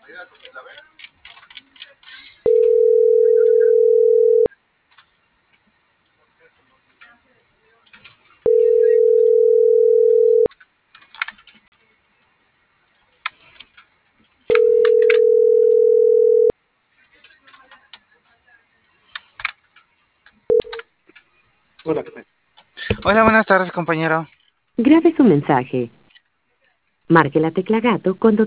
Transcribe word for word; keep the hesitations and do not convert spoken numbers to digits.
Hola, ¿qué tal? Hola, buenas tardes, compañero. Grabe su mensaje. Marque la tecla gato cuando